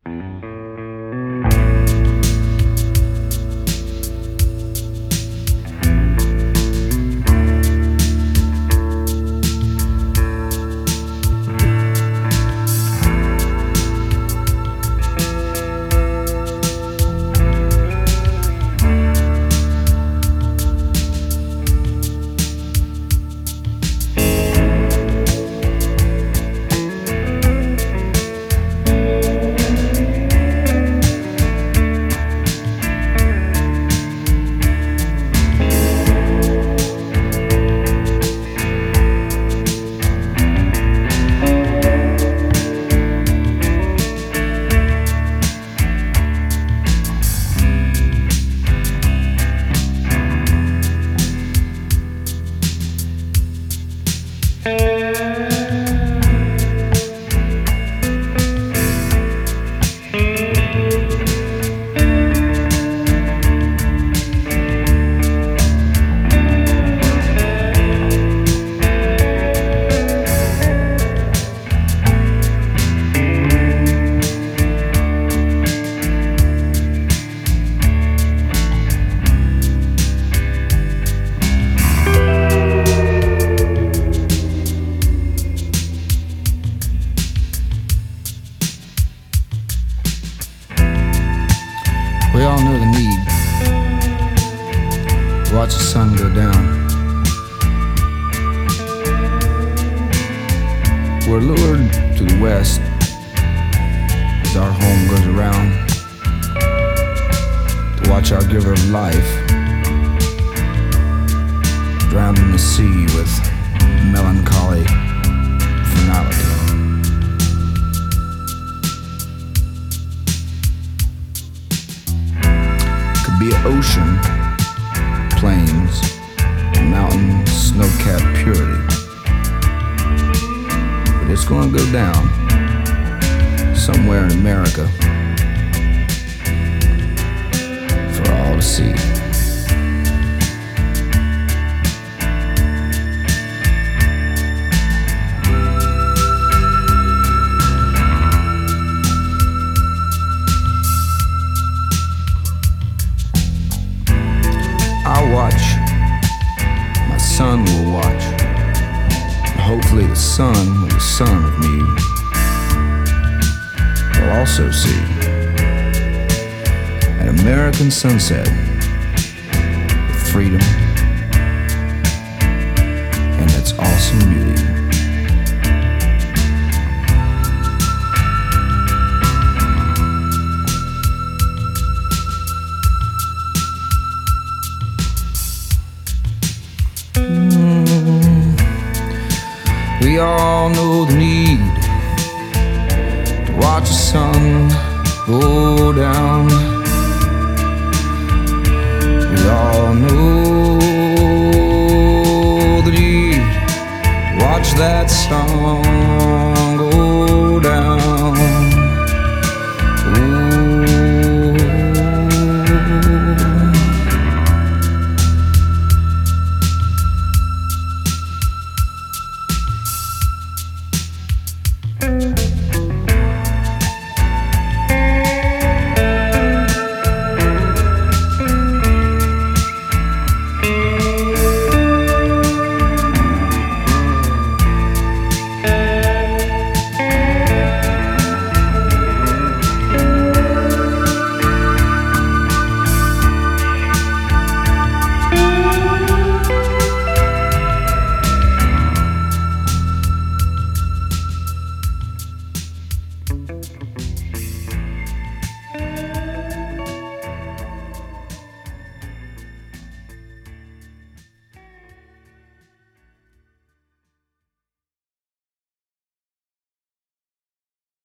We all know the need to watch the sun go down. We're lured to the west as our home goes around, to watch our giver of life drowned in the sea with melancholy finality. Be an ocean, plains, mountain, snow-capped purity. But it's gonna go down somewhere in America for all to see. I'll watch, my son will watch, and hopefully the son of the son of me will also see an American sunset with freedom and its awesome beauty. We all know the need to watch the sun go down. We all know the need to watch that sun go down.